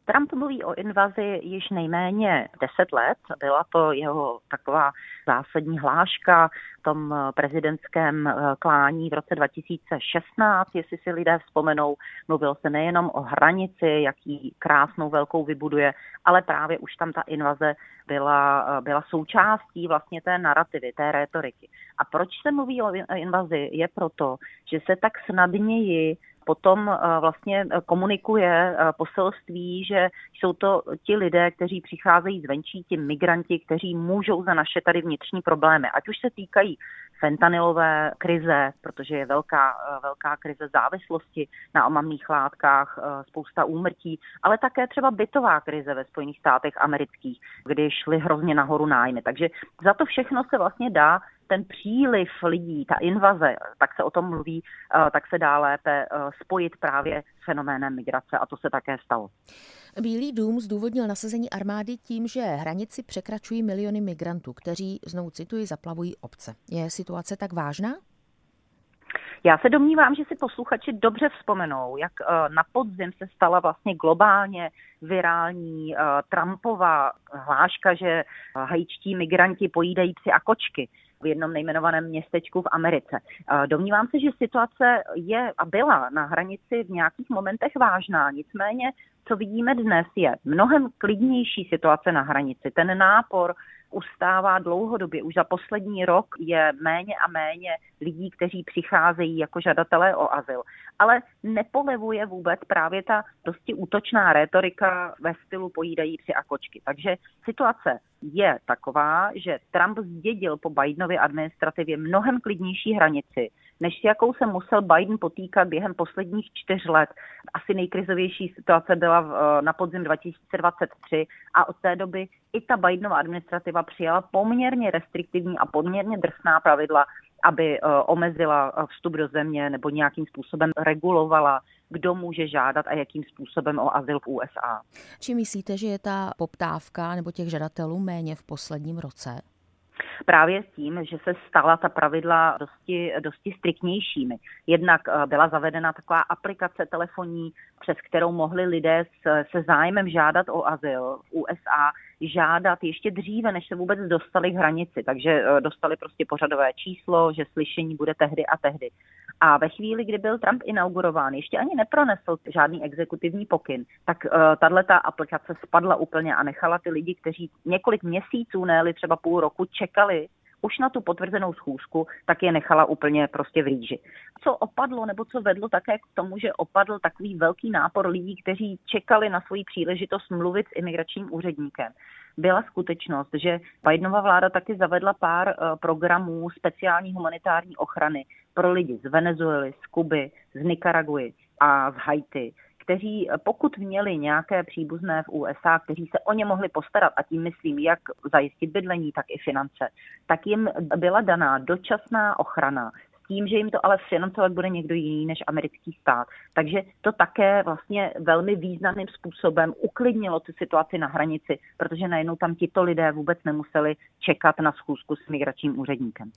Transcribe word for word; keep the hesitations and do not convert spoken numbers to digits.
Trump mluví o invazi již nejméně deset let. Byla to jeho taková zásadní hláška v tom prezidentském klání v roce dva tisíce šestnáct, jestli si lidé vzpomenou. Mluvilo se nejenom o hranici, jaký krásnou velkou vybuduje, ale právě už tam ta invaze byla, byla součástí vlastně té narrativy, té rétoriky. A proč se mluví o invazi? Je proto, že se tak snadněji potom vlastně komunikuje poselství, že jsou to ti lidé, kteří přicházejí zvenčí, ti migranti, kteří můžou za naše tady vnitřní problémy. Ať už se týkají fentanylové krize, protože je velká, velká krize závislosti na omamných látkách, spousta úmrtí, ale také třeba bytová krize ve Spojených státech amerických, kdy šly hrozně nahoru nájmy. Takže za to všechno se vlastně dá ten příliv lidí, ta invaze, tak se o tom mluví, tak se dá lépe spojit právě s fenoménem migrace a to se také stalo. Bílý dům zdůvodnil nasazení armády tím, že hranici překračují miliony migrantů, kteří, znovu cituji, zaplavují obce. Je situace tak vážná? Já se domnívám, že si posluchači dobře vzpomenou, jak na podzim se stala vlastně globálně virální Trumpova hláška, že haitští migranti pojídají psy a kočky v jednom nejmenovaném městečku v Americe. Domnívám se, že situace je a byla na hranici v nějakých momentech vážná, nicméně co vidíme dnes je mnohem klidnější situace na hranici. Ten nápor ustává dlouhodobě. Už za poslední rok je méně a méně lidí, kteří přicházejí jako žadatelé o azyl. Ale nepolevuje vůbec právě ta dosti útočná rétorika ve stylu pojídají psy a kočky. Takže situace je taková, že Trump zdědil po Bidenově administrativě mnohem klidnější hranici, než s jakou se musel Biden potýkat během posledních čtyř let. Asi nejkrizovější situace byla v, na podzim dva tisíce dvacet tři a od té doby i ta Bidenova administrativa přijala poměrně restriktivní a poměrně drsná pravidla, aby uh, omezila vstup do země nebo nějakým způsobem regulovala, kdo může žádat a jakým způsobem o azyl v U S A. Či myslíte, že je ta poptávka nebo těch žadatelů méně v posledním roce? Právě s tím, že se stala ta pravidla dosti, dosti striktnějšími. Jednak byla zavedena taková aplikace telefonní, přes kterou mohli lidé se zájmem žádat o azyl v U S A, žádat ještě dříve, než se vůbec dostali k hranici. Takže dostali prostě pořadové číslo, že slyšení bude tehdy a tehdy. A ve chvíli, kdy byl Trump inaugurován, ještě ani nepronesl žádný exekutivní pokyn, tak uh, tato aplikace spadla úplně a nechala ty lidi, kteří několik měsíců, ne třeba půl roku, čekali už na tu potvrzenou schůzku, tak je nechala úplně prostě v rýži. Co opadlo, nebo co vedlo také k tomu, že opadl takový velký nápor lidí, kteří čekali na svoji příležitost mluvit s imigračním úředníkem, byla skutečnost, že Bidenova vláda taky zavedla pár uh, programů speciální humanitární ochrany pro lidi z Venezuely, z Kuby, z Nikaraguy a z Haiti, kteří pokud měli nějaké příbuzné v U S A, kteří se o ně mohli postarat, a tím myslím, jak zajistit bydlení, tak i finance, tak jim byla daná dočasná ochrana s tím, že jim to ale financovat bude někdo jiný než americký stát. Takže to také vlastně velmi významným způsobem uklidnilo tu situaci na hranici, protože najednou tam tito lidé vůbec nemuseli čekat na schůzku s migračním úředníkem.